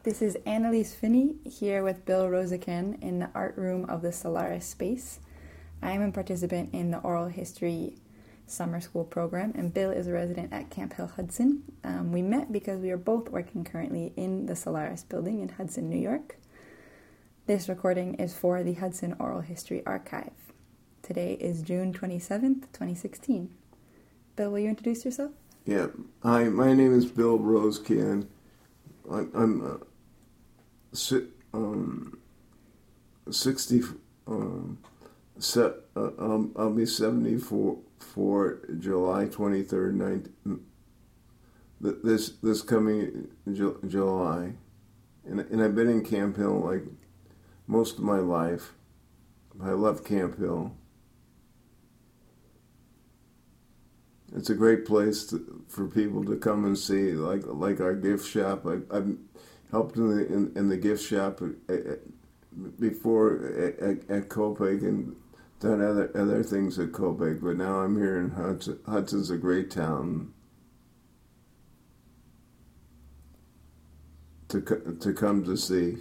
This is Annalise Finney here with Bill Rosaken in the art room of the Solaris space. I am a participant in the oral history summer school program, and Bill is a resident at Camp Hill Hudson. We met because we are both working currently in the Solaris building in Hudson, New York. This recording is for the Hudson Oral History Archive. Today is June 27th, 2016. Bill, will you introduce yourself? Yeah. Hi, my name is Bill Rosaken. I'm 60. I'll be 74 for July 23rd. This coming July, and I've been in Camp Hill like most of my life. I love Camp Hill. It's a great place for people to come and see, like our gift shop. I've helped in the gift shop before at Copiague and done other things at Copiague, but now I'm here in Hudson. Hudson's a great town to come to see.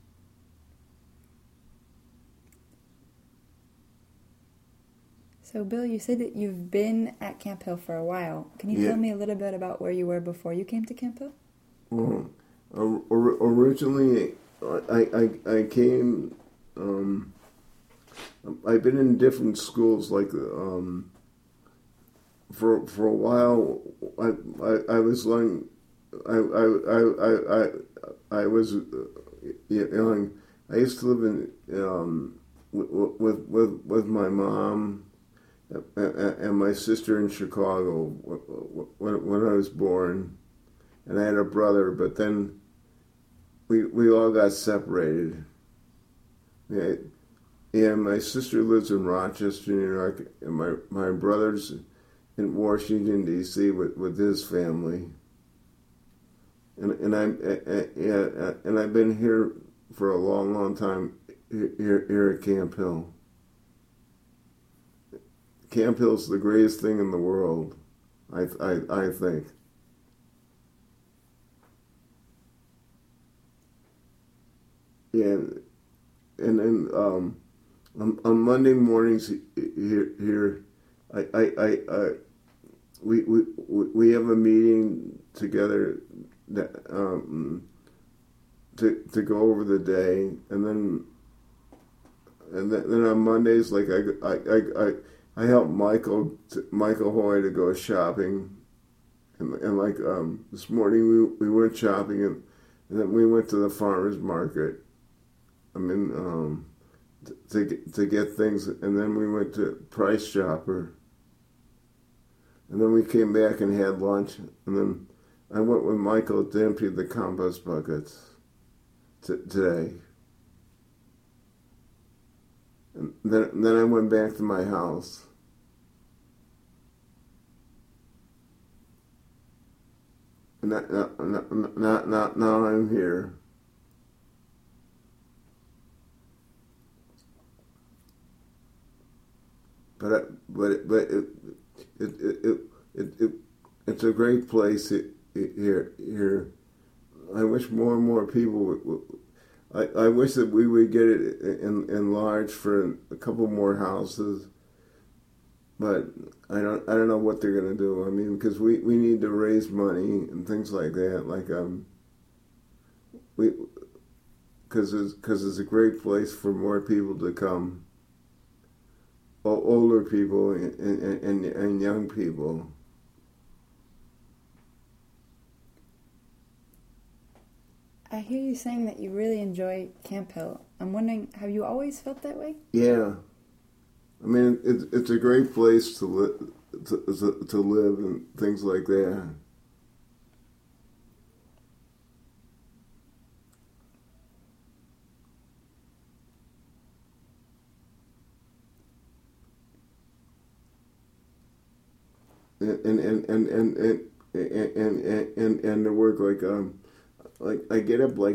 So, Bill, you said that you've been at Camp Hill for a while. Can you tell me a little bit about where you were before you came to Camp Hill? Well, originally, I came. I've been in different schools. Like for a while, I was young. I used to live in with my mom and my sister in Chicago when I was born, and I had a brother, but then we all got separated. Yeah, my sister lives in Rochester, New York, and my brother's in Washington D.C. with his family, and I've been here for a long time here at Camp Hill. Camp Hill's the greatest thing in the world, I think. Yeah, and then on Monday mornings here, we have a meeting together that to go over the day, and then on Mondays, like I help Michael Hoy to go shopping, and like this morning we went shopping, and then we went to the farmers market. I mean, to get things, and then we went to Price Chopper, and then we came back and had lunch, and then I went with Michael to empty the compost buckets today. And then I went back to my house. And now I'm here. But it's a great place here. I wish more and more people I wish that we would get it enlarged for a couple more houses, but I don't know what they're gonna do. I mean, because we need to raise money and things like that. Like because it's a great place for more people to come, older people and young people. I hear you saying that you really enjoy Camp Hill. I'm wondering, have you always felt that way? Yeah, I mean it's a great place to live and things like that. And the work like I get up like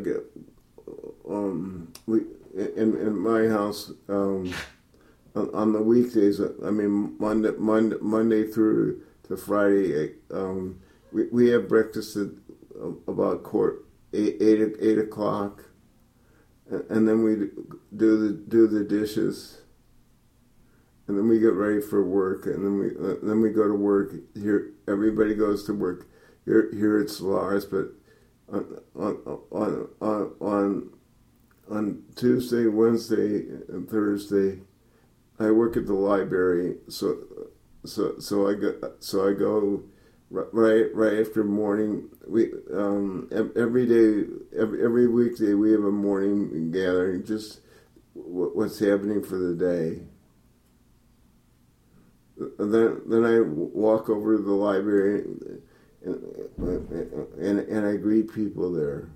we in my house on the weekdays. I mean Monday through to Friday. We have breakfast at about eight o'clock, and then we do the dishes, and then we get ready for work, and then we go to work. Here, everybody goes to work here at Solaris, but on Tuesday, Wednesday, and Thursday, I work at the library. So I go right after morning. We every weekday we have a morning gathering, just what's happening for the day. And then I walk over to the library and I greet people there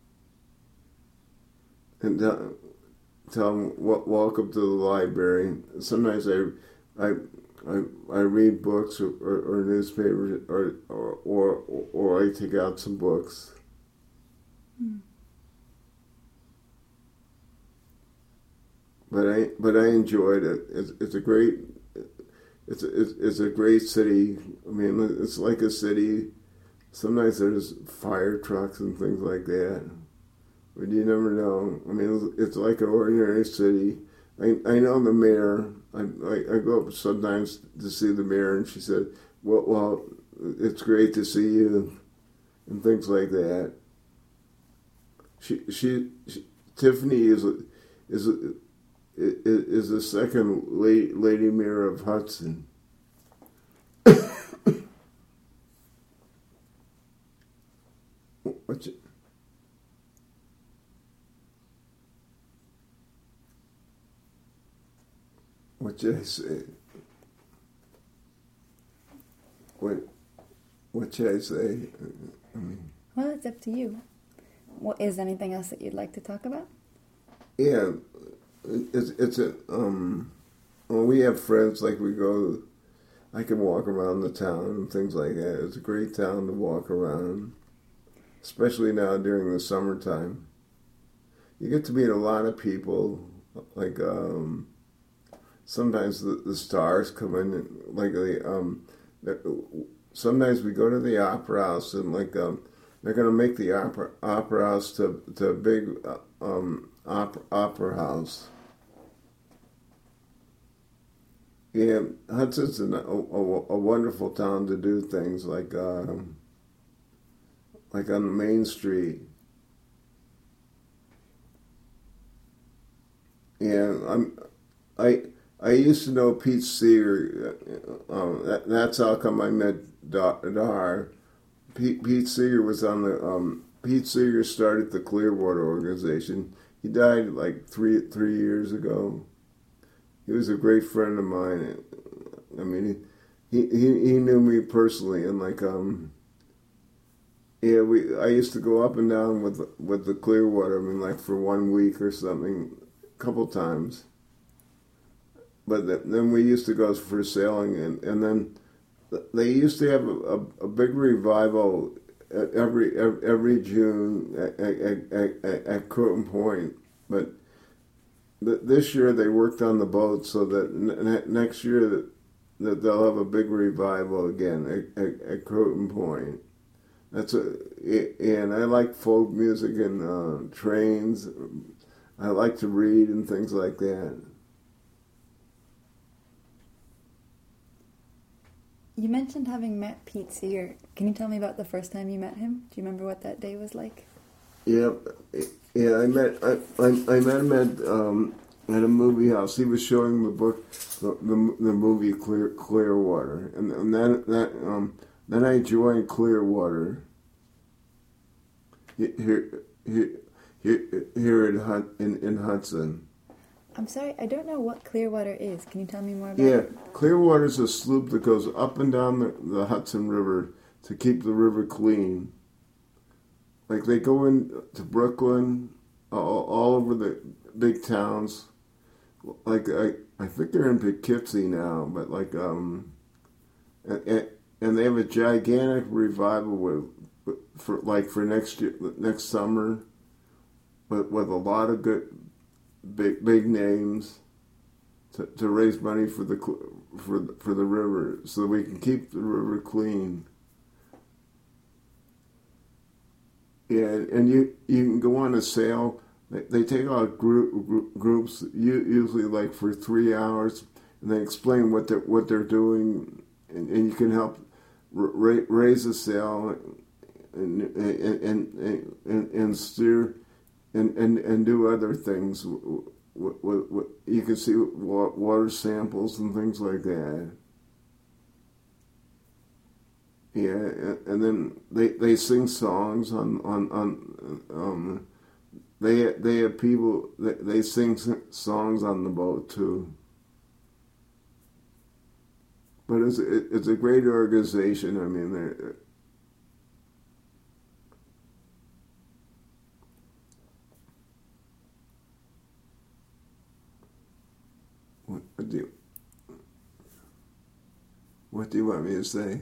and tell them welcome to the library. Sometimes I read books or newspapers or I take out some books. But I enjoyed it. It's a great. It's a great city. I mean, it's like a city. Sometimes there's fire trucks and things like that, but you never know. I mean, it's like an ordinary city. I know the mayor. I go up sometimes to see the mayor, and she said, "Well, it's great to see you," and things like that. She Tiffany is the second lady mayor of Hudson. What should I say? What should I say? I mean, well, it's up to you. What is anything else that you'd like to talk about? Yeah, it's a well, we have friends, like we go. I can walk around the town and things like that. It's a great town to walk around, especially now during the summertime. You get to meet a lot of people. Like sometimes the stars come in, and, like sometimes we go to the opera house, and like they're going to make the opera house to a big opera house. Yeah, Hudson's a wonderful town to do things like on the Main Street. Yeah, I used to know Pete Seeger. That's how come I met Dar. Pete Seeger was on the. Pete Seeger started the Clearwater organization. He died like three years ago. He was a great friend of mine. I mean, he knew me personally, and like yeah, I used to go up and down with the Clearwater. I mean, like for 1 week or something, a couple times. But then we used to go for sailing, and then they used to have a big revival every June at Croton Point, but this year they worked on the boat so that next year that they'll have a big revival again at Croton Point. And I like folk music and trains. I like to read and things like that. You mentioned having met Pete Seeger. Can you tell me about the first time you met him? Do you remember what that day was like? Yeah, I met him at a movie house. He was showing the book, the movie Clearwater, and then I joined Clearwater here in Hudson. I'm sorry, I don't know what Clearwater is. Can you tell me more about Yeah, it? Clearwater's a sloop that goes up and down the Hudson River to keep the river clean. Like they go into Brooklyn, all over the big towns. Like I think they're in Poughkeepsie now, but like and they have a gigantic revival for next summer, with a lot of good big names to raise money for the river, so that we can keep the river clean. Yeah, and you can go on a sail. They take out groups, usually like for 3 hours, and they explain what they're doing, and you can help raise a sail and steer and do other things. You can see water samples and things like that. Yeah, and then they sing songs on they have people they sing songs on the boat too. But it's a great organization. I mean, what do you want me to say?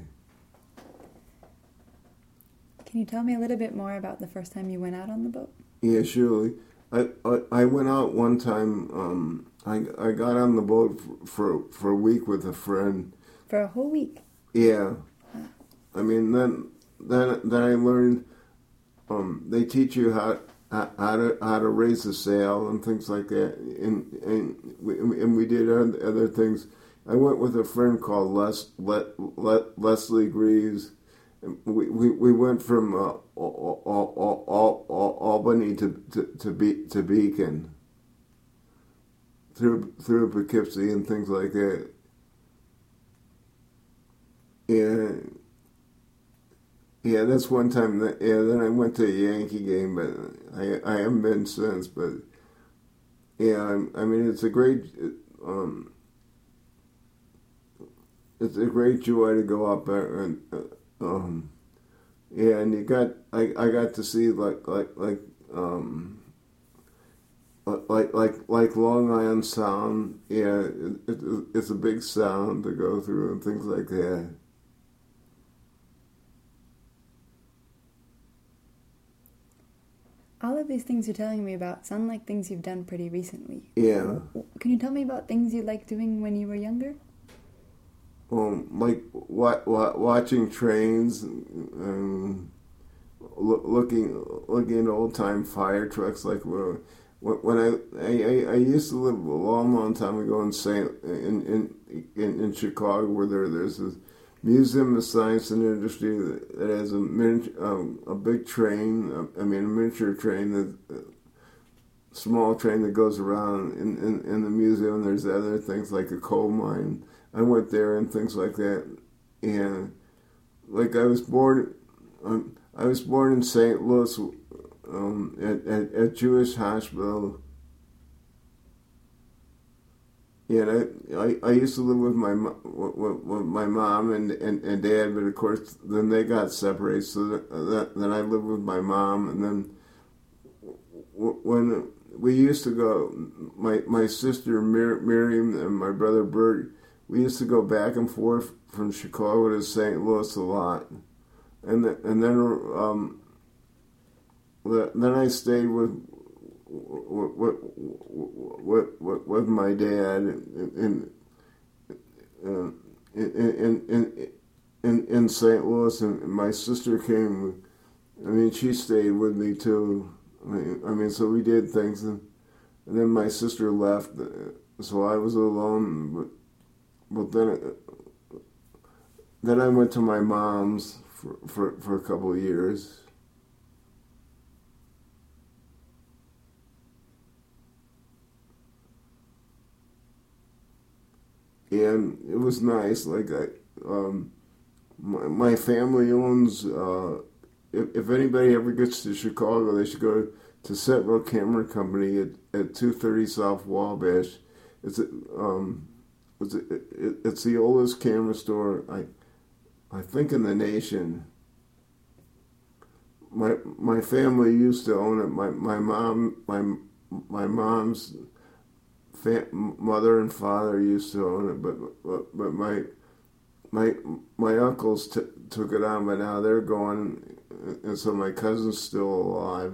Can you tell me a little bit more about the first time you went out on the boat? Yeah, surely. I went out one time. I got on the boat for a week with a friend. For a whole week? Yeah. I mean, then I learned. They teach you how to raise a sail and things like that, and we did other things. I went with a friend called Leslie Greaves. We went from Albany to Beacon through Poughkeepsie and things like that. Yeah, that's one time. Then I went to a Yankee game, but I haven't been since. But yeah, I mean it's a great joy to go up there and. Yeah, and I got to see like Long Island Sound. Yeah, it's a big sound to go through and things like that. All of these things you're telling me about sound like things you've done pretty recently. Yeah. Can you tell me about things you liked doing when you were younger? Like watching trains, looking at old time fire trucks. Like when I used to live a long time ago in Chicago, where there's this Museum of Science and Industry that has a big train. I mean, a miniature train, small train that goes around in the museum. There's other things like a coal mine. I went there and things like that, and like I was born in St. Louis at Jewish Hospital. Yeah, I used to live with my mom and dad, but of course then they got separated. So then I lived with my mom, and then when we used to go, my sister Miriam and my brother Bert. We used to go back and forth from Chicago to St. Louis a lot, and then I stayed with my dad in St. Louis, and my sister came. I mean, she stayed with me too. I mean, so we did things, and then my sister left, so I was alone. But then I went to my mom's for a couple of years. And it was nice. Like my family owns. If anybody ever gets to Chicago, they should go to Central Camera Company at 230 South Wabash. It's the oldest camera store I think in the nation. My family used to own it. My mom's mother and father used to own it, but my uncles took it on, but now they're gone, and so my cousin's still alive.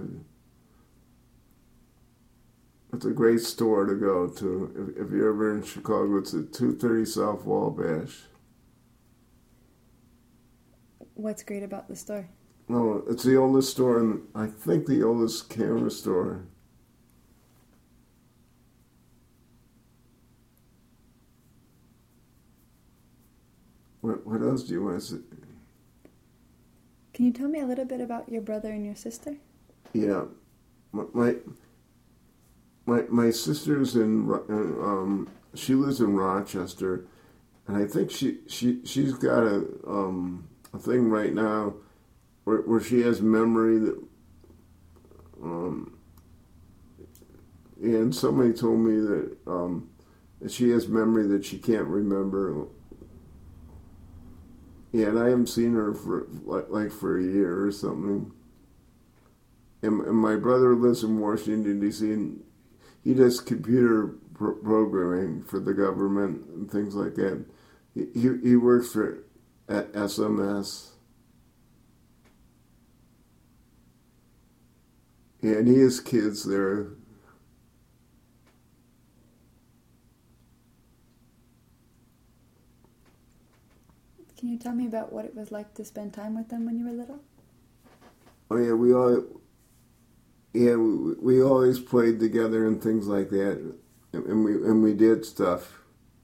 It's a great store to go to. If you're ever in Chicago, it's at 230 South Wabash. What's great about the store? No, it's the oldest store, I think the oldest camera store. What else do you want to say? Can you tell me a little bit about your brother and your sister? Yeah, my sister's she lives in Rochester, and I think she's got a thing right now where she has memory that and somebody told me that she has memory that she can't remember. Yeah, and I haven't seen her for a year or something. And my brother lives in Washington, D.C., and he does computer programming for the government and things like that. He works for SMS. Yeah, and he has kids there. Can you tell me about what it was like to spend time with them when you were little? Oh yeah, we always played together and things like that, and we did stuff.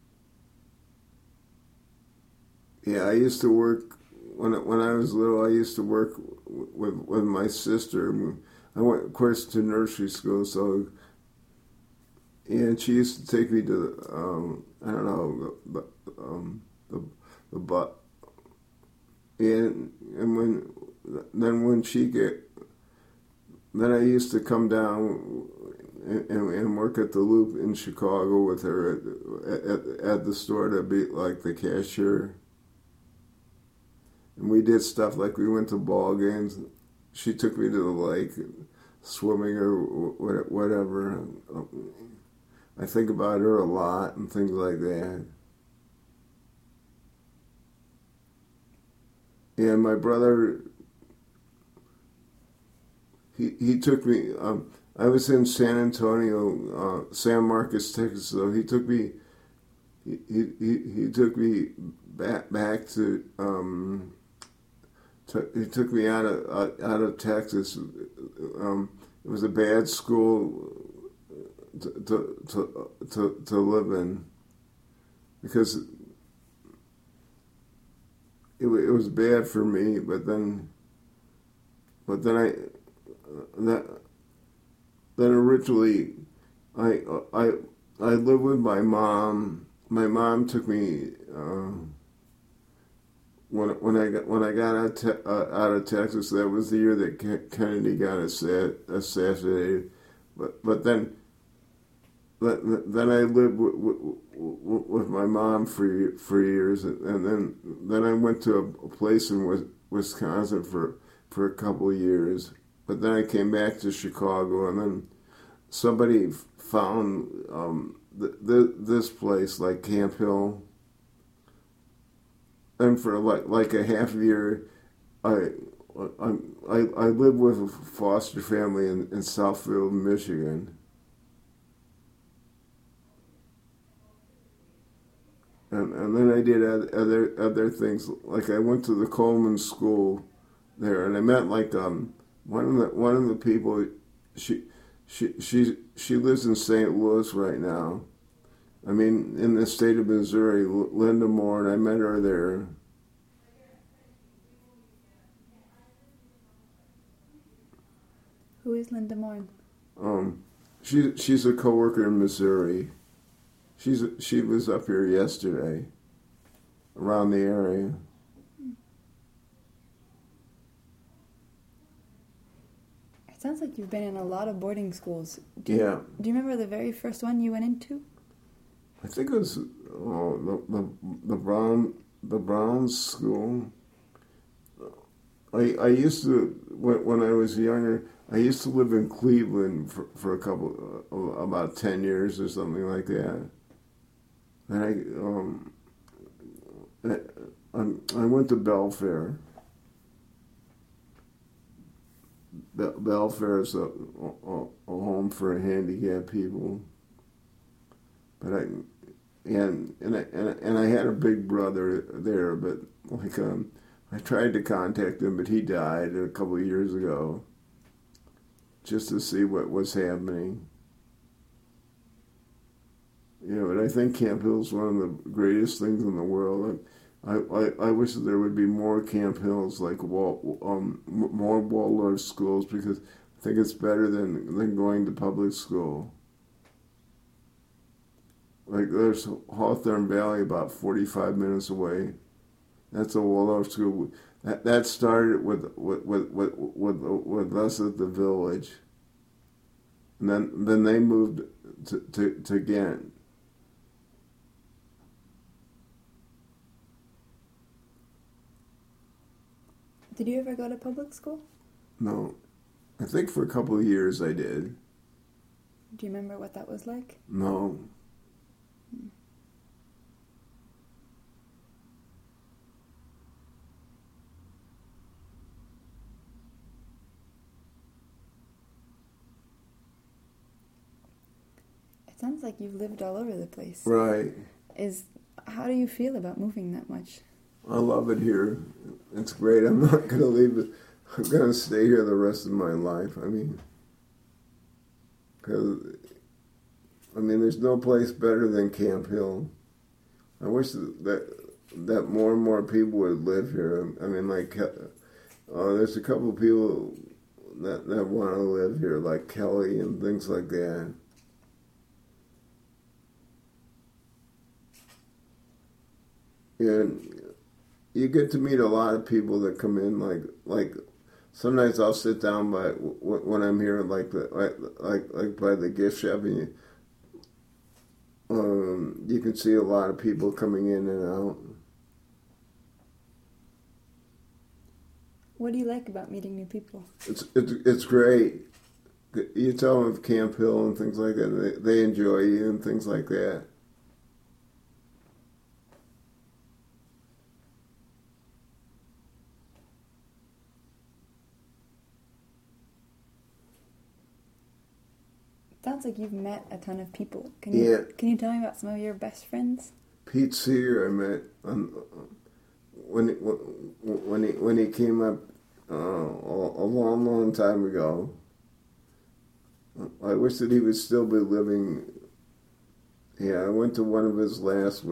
Yeah, I used to work when I was little. I used to work with my sister. I went, of course, to nursery school, so and she used to take me to I don't know the butt. And when she then I used to come down and work at the Loop in Chicago with her at the store to be like the cashier. And we did stuff like we went to ball games. She took me to the lake, swimming or whatever. I think about her a lot and things like that. And my brother, he took me. I was in San Antonio, San Marcos, Texas. So he took me. He took me back to. He took me out of Texas. It was a bad school to live in because it was bad for me. But then originally I lived with my mom. My mom took me. When I got out of Texas, that was the year that Kennedy got assassinated. But then I lived with my mom for years, and then I went to a place in Wisconsin for a couple of years. But then I came back to Chicago, and then somebody found this place, like Camp Hill. And for like a half year, I lived with a foster family in Southfield, Michigan. And then I did other things, like I went to the Coleman School there, and I met like one of the people. She lives in St. Louis right now. I mean, in the state of Missouri, Linda Moore, and I met her there. Who is Linda Moore? She's a coworker in Missouri. She was up here yesterday, around the area. It sounds like you've been in a lot of boarding schools. Do Yeah. you remember the very first one you went into? I think it was the Browns School. I used to when I was younger. I used to live in Cleveland for a couple about 10 years or something like that. And I went to Belfair. Belfair is a home for handicapped people. But I had a big brother there, but like I tried to contact him, but he died a couple of years ago, just to see what was happening. But I think Camp Hill is one of the greatest things in the world. I wish that there would be more Camp Hills, like more Waldorf schools, because I think it's better than going to public school. Like there's Hawthorne Valley about 45 minutes away. That's a Waldorf school. That started with us at the village, and then they moved to Ghent. Did you ever go to public school? No. I think for a couple of years I did. Do you remember what that was like? No. It sounds like you've lived all over the place. Right. How do you feel about moving that much? I love it here. It's great. I'm not going to leave it. I'm going to stay here the rest of my life. Because there's no place better than Camp Hill. I wish that more and more people would live here. There's a couple of people that want to live here, like Kelly and things like that. And you get to meet a lot of people that come in, like sometimes I'll sit down when I'm here, like by the gift shop, and you can see a lot of people coming in and out. What do you like about meeting new people? It's great. You tell them of Camp Hill and things like that. They enjoy you and things like that. Sounds like you've met a ton of people. Can you tell me about some of your best friends? Pete Sear I met when he came up a long time ago. I wish that he would still be living. Yeah, I went to one of his last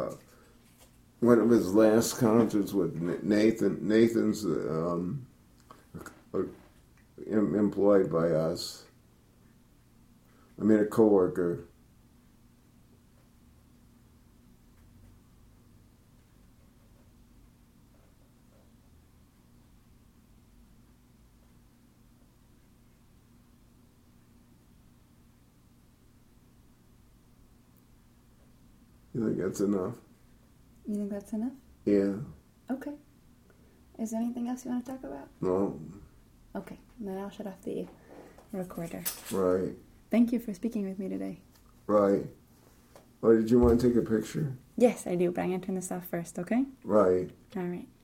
concerts with Nathan. Nathan's employed by us. A coworker. You think that's enough? You think that's enough? Yeah. Okay. Is there anything else you want to talk about? No. Okay, then I'll shut off the recorder. Right. Thank you for speaking with me today. Right. Oh, did you want to take a picture? Yes, I do, but I'm going to turn this off first, okay? Right. All right.